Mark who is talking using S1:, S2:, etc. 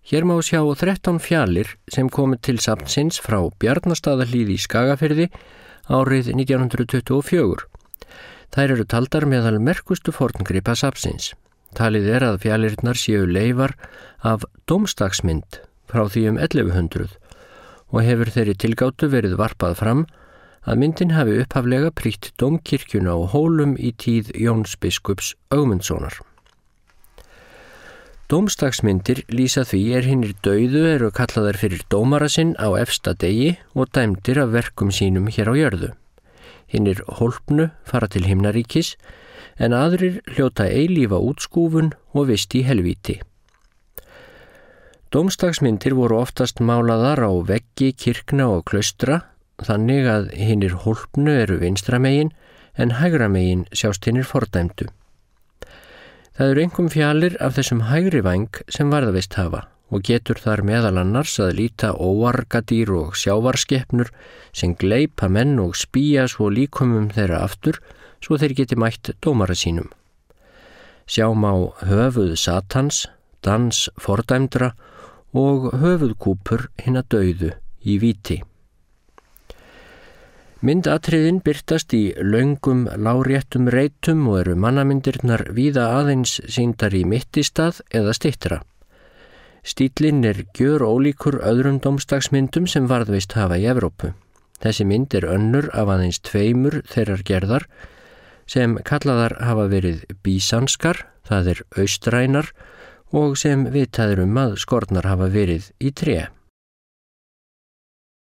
S1: Hér má sjá 13 fjalir sem komu til safnsins frá Bjarnastaðahlíð í Skagafirði árið 1924. Þær eru taldar meðal merkustu forngripa safnsins. Talið að fjalirnar séu leifar af dómsdagsmynd frá því 1100 og hefur þeirri tilgátu verið varpað fram að myndin hafi upphaflega prýtt dómkirkjuna á Hólum í tíð Jóns biskups Ögmundssonar. Dómsdagsmyndir lýsa því hinir dauðu eru kallaðar fyrir dómara sinn á efsta degi og dæmdir af verkum sínum hér á jörðu. Hinir hólpnu fara til himnaríkis en aðrir hljóta eilífa útskúfun og vist í helvíti. Dómsdagsmyndir voru oftast málaðar á veggi kirkna og klaustra, þannig að hinir hólpnu eru vinstra megin en hægra megin sjást hinir fordæmdu. Það eru einkum fjalir af þessum hægri væng sem varðveist hafa og getur þar meðal annars að líta óargadýr og sjávarskeppnur sem gleypa menn og spýja svo líkumum þeirra aftur svo þeir geti mætt dómara sínum. Sjá má höfuð Satans, dans fordæmdra og höfuðkúpur hinna dauðu í víti. Myndatriðin birtast í löngum láréttum reitum og eru mannamyndirnar víða aðeins sýndar í mittistað eða styttra. Stíllinn gjör ólíkur öðrum dómsdagsmyndum sem varðveist hafa í Evrópu. Þessi mynd önnur af aðeins 2 þeirrar gerðar sem kallaðar hafa verið bísanskar, það austrænar og sem vitað að skornar hafa verið í tré.